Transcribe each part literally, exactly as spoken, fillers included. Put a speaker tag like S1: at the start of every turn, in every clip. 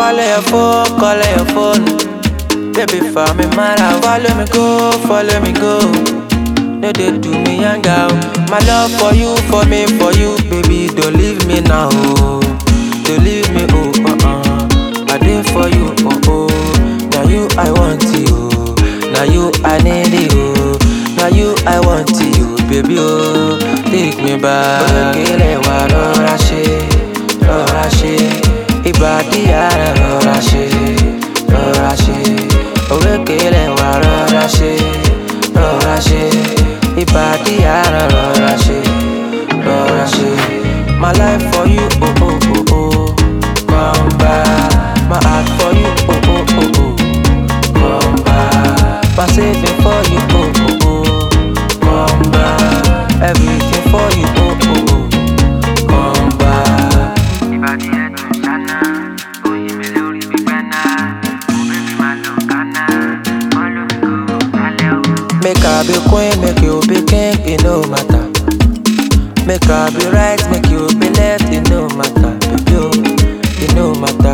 S1: Call your phone, call your phone. Baby, for me, mara. Follow me, go, follow me, go. No, they do me young out. My love for you, for me, for you. Baby, don't leave me now. Oh. Don't leave me, oh, uh-uh. I did for you, oh, oh. Now you, I want you. Now you, I need you. Now you, I want you, baby, oh. Take me back. Kele wa rọra ṣe, rọra ṣe. Ìbàdí ara rọra ṣe, rọra ṣe. Kele wa rọra ṣe, rọra ṣe. Ìbàdí ara rọra ṣe, rọra ṣe. My life for you, oh oh oh oh. Come back. My heart for you, oh oh oh oh. Come back. My saving for you, oh oh oh. Come back. Everything for you, oh oh oh. Come back.
S2: Ìbàdí ẹ̀dùn ṣáná, oyin mi lórí mi gbẹ́ná. Mo bébí máa lọ kánná, follow me go lálẹ́ o.
S1: Make I be queen, make you be king, it no matter. Make I be right, make you be left, it no matter. Baby, oh, it no matter.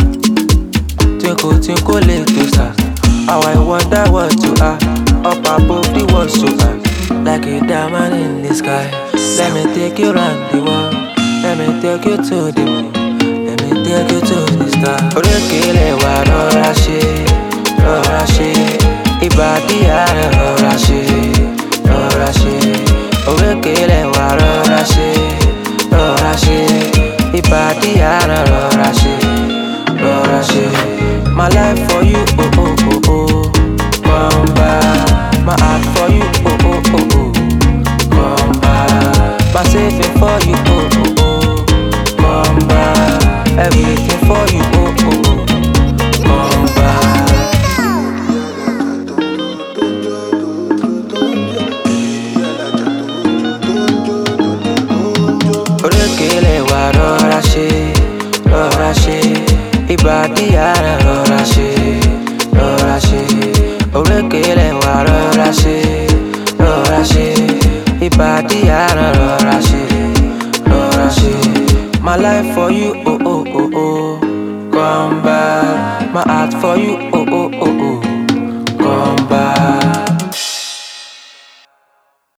S1: Twinkle, twinkle, little star. How I wonder what you are. Up above the world so high, like a diamond in the sky. Let me take you round the world. Let me take you to the moon. Let me take you to the star. Orekele wa rọra ṣe, rọra ṣe. Ìbàdí ara rọra ṣe, rọra ṣe. Orekele wa rọra ṣe, rọra ṣe. Ìbàdí ara rọra ṣe, rọra ṣe. My life for you, oh oh oh oh. Come back. My heart for you, oh oh oh oh. Come back. My saving for you, oh oh oh. Come back. Everything for you, oh oh oh. Come back. Orekele wa rọra ṣe, rọra ṣe. Ìbàdí ara rọra ṣe, rọra ṣe. Orekele wa rọra ṣe, rọra ṣe. Ìbàdí ara rọra ṣe, rọra ṣe. My life for you, oh oh oh oh. Come back. My heart for you, oh oh oh oh.